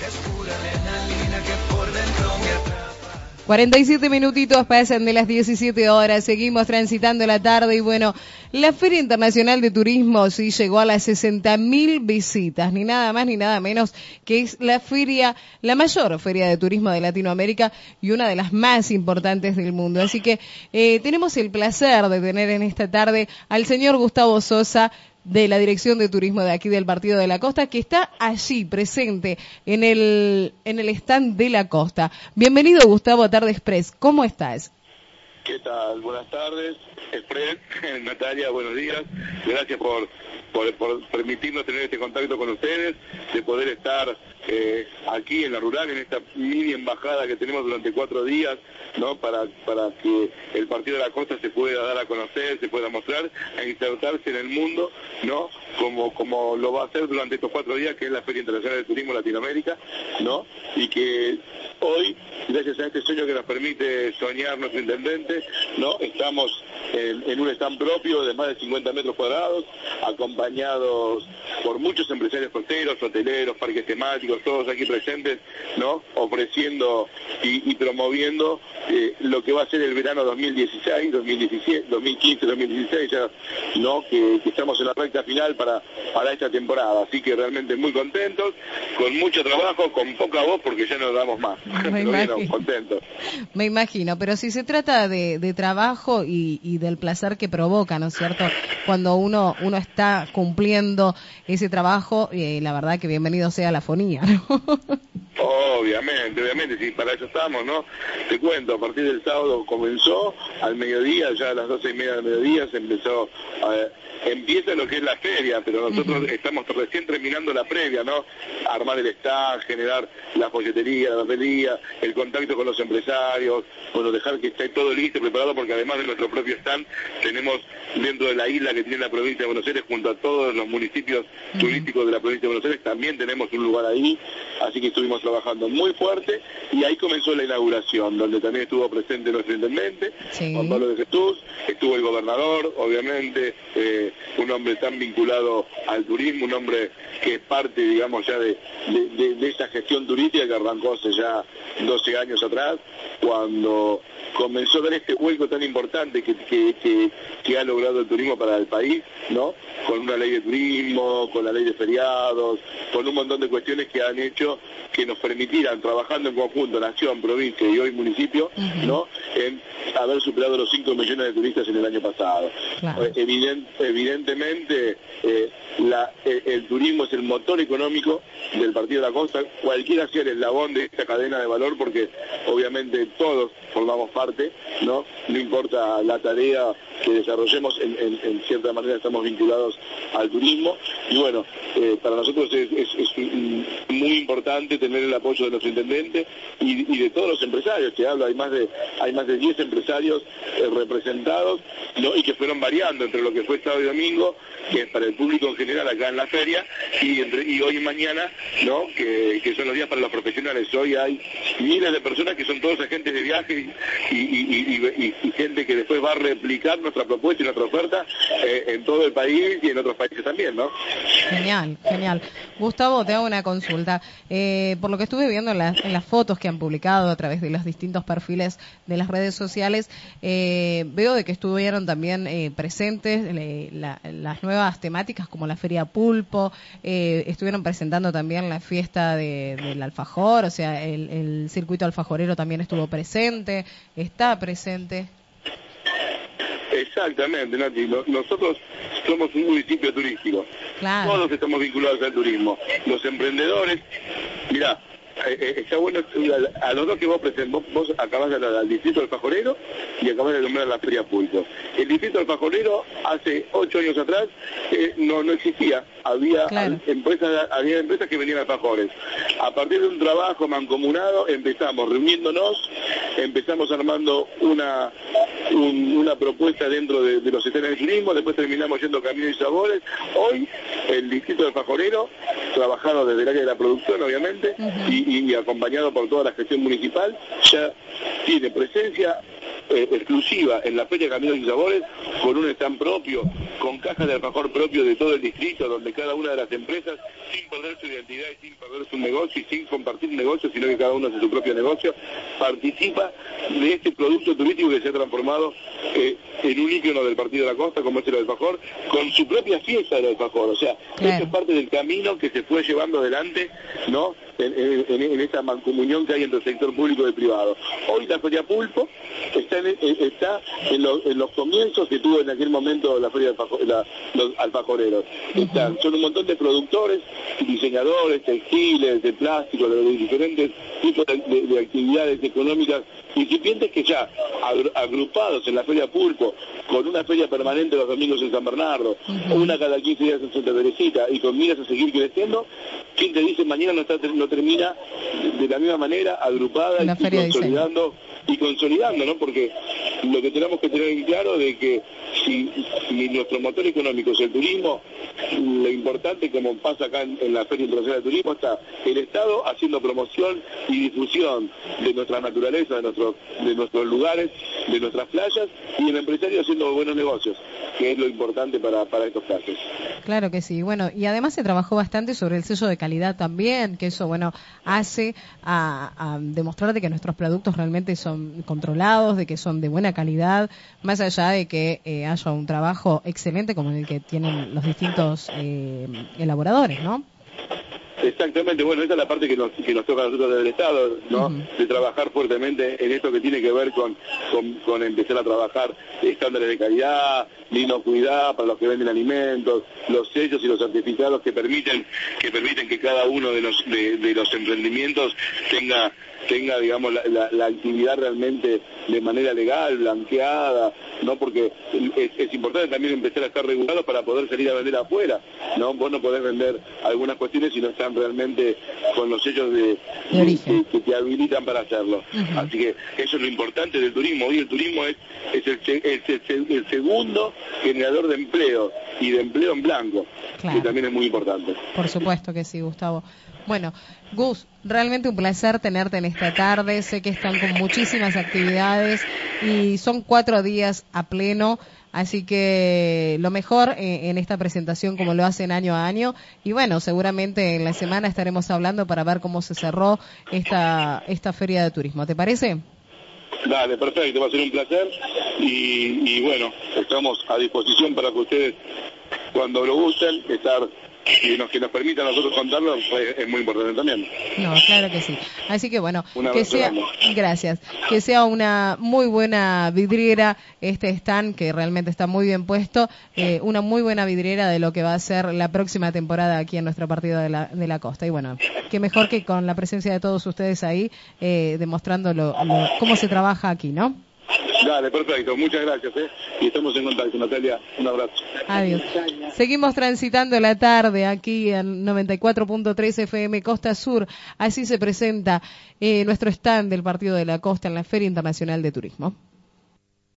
47 minutitos pasan de las 17 horas, seguimos transitando la tarde y bueno, la Feria Internacional de Turismo sí llegó a las 60.000 visitas, ni nada más ni nada menos que es la feria, la mayor feria de turismo de Latinoamérica y una de las más importantes del mundo. Así que tenemos el placer de tener en esta tarde al señor Gustavo Sosa, de la Dirección de Turismo de aquí del Partido de la Costa, que está allí presente en el stand de la Costa. Bienvenido, Gustavo, a Tarde Express. ¿Cómo estás? ¿Qué tal? Buenas tardes, Express. Natalia, buenos días. Gracias por permitirnos tener este contacto con ustedes, de poder estar aquí en la rural, en esta mini embajada que tenemos durante 4 días, ¿no? Para que el Partido de la Costa se pueda dar a conocer, se pueda mostrar e insertarse en el mundo, ¿no? Como lo va a hacer durante estos 4 días, que es la Feria Internacional de Turismo Latinoamérica, ¿no? Y que hoy, gracias a este sueño que nos permite soñar nuestro intendente, ¿no? Estamos en un stand propio de más de 50 metros cuadrados, acompañados por muchos empresarios costeros, hoteleros, parques temáticos, todos aquí presentes, ¿no? Ofreciendo y promoviendo lo que va a ser el verano 2016, 2017, 2015, 2016, ya, ¿no? Que estamos en la recta final para esta temporada, así que realmente muy contentos, con mucho trabajo, con poca voz porque ya no damos más. Contentos. Me imagino, pero si se trata de trabajo y del placer que provoca, ¿no es cierto? Cuando uno está cumpliendo ese trabajo, la verdad que bienvenido sea la fonía, ¿no? Obviamente, sí, para eso estamos, ¿no? Te cuento, a partir del sábado comenzó, al mediodía, ya a las 12:30 del mediodía se empezó empieza lo que es la feria, pero nosotros estamos recién terminando la previa, ¿no? Armar el stand, generar la folletería, la papelería, el contacto con los empresarios, bueno, dejar que esté todo listo, preparado, porque además de nuestro propio stand, tenemos dentro de la isla que tiene la provincia de Buenos Aires, junto a todos los municipios turísticos de la provincia de Buenos Aires, también tenemos un lugar ahí, así que estuvimos trabajando muy fuerte, y ahí comenzó la inauguración, donde también estuvo presente nuestro intendente, Juan Pablo de Jesús, estuvo el gobernador, obviamente, un hombre tan vinculado al turismo, un hombre que es parte, digamos, ya de esa gestión turística que arrancó hace ya 12 años atrás, cuando comenzó a ver este vuelco tan importante que ha logrado el turismo para el país, ¿no? Con una ley de turismo, con la ley de feriados, con un montón de cuestiones que han hecho que nos permitieran, trabajando en conjunto, nación, provincia y hoy municipio, ¿no? En haber superado los 5 millones de turistas en el año pasado. Claro. Evidentemente, el turismo es el motor económico del Partido de la Costa, cualquiera sea el eslabón de esta cadena de valor, porque obviamente todos formamos parte, ¿no? No importa la tarea que desarrollemos, en cierta manera estamos vinculados al turismo, y bueno, para nosotros es muy importante tener el apoyo de nuestro intendente y de todos los empresarios que habla, hay más de 10 empresarios representados, ¿no? Y que fueron variando entre lo que fue sábado y domingo, que es para el público en general acá en la feria, y hoy y mañana, ¿no? Que son los días para los profesionales. Hoy hay miles de personas que son todos agentes de viaje y gente que después va a replicar nuestra propuesta y nuestra oferta en todo el país y en otros países también, ¿no? Genial. Gustavo, te hago una consulta. Por lo que estuve viendo en las fotos que han publicado a través de los distintos perfiles de las redes sociales, veo de que estuvieron también presentes las nuevas temáticas como la Feria Pulpo, estuvieron presentando también la fiesta del alfajor, o sea, el circuito alfajorero también estuvo presente, está presente. Exactamente, Nati. Nosotros somos un municipio turístico. Claro. Todos estamos vinculados al turismo. Los emprendedores, mirá, está bueno, a los dos que vos acabás de hablar al distrito alfajorero y acabás de nombrar la Feria Pulpo. El distrito alfajorero hace 8 años atrás no existía, había empresas que vendían alfajores. A partir de un trabajo mancomunado empezamos reuniéndonos, empezamos armando una propuesta dentro de los sistemas de turismo, después terminamos yendo Caminos y Sabores. Hoy el distrito alfajorero, trabajado desde el área de la producción obviamente, y acompañado por toda la gestión municipal, ya tiene presencia exclusiva en la Feria Caminos y Sabores, con un stand propio, con cajas de alfajor propio de todo el distrito, donde cada una de las empresas, sin perder su identidad y sin perder su negocio y sin compartir negocios, sino que cada uno hace su propio negocio, participa de este producto turístico que se ha transformado en un ícono del Partido de la Costa, como es el alfajor, con su propia fiesta del alfajor. O sea, esto es parte del camino que se fue llevando adelante, ¿no?, en esta mancomunión que hay entre el sector público y privado. Hoy la Feria Pulpo está en los comienzos que tuvo en aquel momento la Feria los alfajoreros. Son un montón de productores, diseñadores, textiles, de plástico, de diferentes tipos de actividades económicas incipientes que ya agrupados en la Feria Pulpo, con una feria permanente los domingos en San Bernardo, una cada 15 días en Santa Teresita, y con miras a seguir creciendo, ¿quién te dice mañana no termina de la misma manera, agrupada y consolidando, ¿no? Porque lo que tenemos que tener en claro de que si nuestro motor económico es el turismo, lo importante, como pasa acá en la Feria Internacional de Turismo, está el Estado haciendo promoción y difusión de nuestra naturaleza, de nuestros lugares, de nuestras playas, y el empresario haciendo buenos negocios, que es lo importante para estos casos. Claro que sí. Bueno, y además se trabajó bastante sobre el sello de calidad también, que eso, bueno, hace a demostrar de que nuestros productos realmente son controlados, de que son de buena calidad, más allá de que haya un trabajo excelente como el que tienen los distintos elaboradores, ¿no? Exactamente, bueno, esa es la parte que nos toca a nosotros desde el Estado, ¿no? De trabajar fuertemente en esto que tiene que ver con empezar a trabajar estándares de calidad, inocuidad para los que venden alimentos, los sellos y los certificados que permiten que cada uno de los emprendimientos tenga digamos la actividad realmente de manera legal, blanqueada, ¿no? Porque es importante también empezar a estar regulados para poder salir a vender afuera, ¿no? Vos no podés vender algunas cuestiones si no están realmente con los sellos de origen que te habilitan para hacerlo. Así que eso es lo importante del turismo. Hoy el turismo es el segundo generador de empleo, y de empleo en blanco, que también es muy importante. Por supuesto que sí, Gustavo. Bueno, Gus, realmente un placer tenerte en esta tarde. Sé que están con muchísimas actividades y son 4 días a pleno, así que lo mejor en esta presentación, como lo hacen año a año. Y bueno, seguramente en la semana estaremos hablando para ver cómo se cerró esta feria de turismo. ¿Te parece? Dale, perfecto, va a ser un placer y bueno, estamos a disposición para que ustedes, cuando lo gusten, que nos permita a nosotros contarlo, es muy importante también. No, claro que sí. Así que bueno, gracias, que sea una muy buena vidriera este stand, que realmente está muy bien puesto, una muy buena vidriera de lo que va a ser la próxima temporada aquí en nuestro partido de la costa. Y bueno, qué mejor que con la presencia de todos ustedes ahí, demostrando cómo se trabaja aquí, ¿no? Dale, perfecto, muchas gracias, y estamos en contacto, Natalia, un abrazo. Adiós. Seguimos transitando la tarde aquí en 94.3 FM Costa Sur. Así se presenta nuestro stand del Partido de la Costa en la Feria Internacional de Turismo.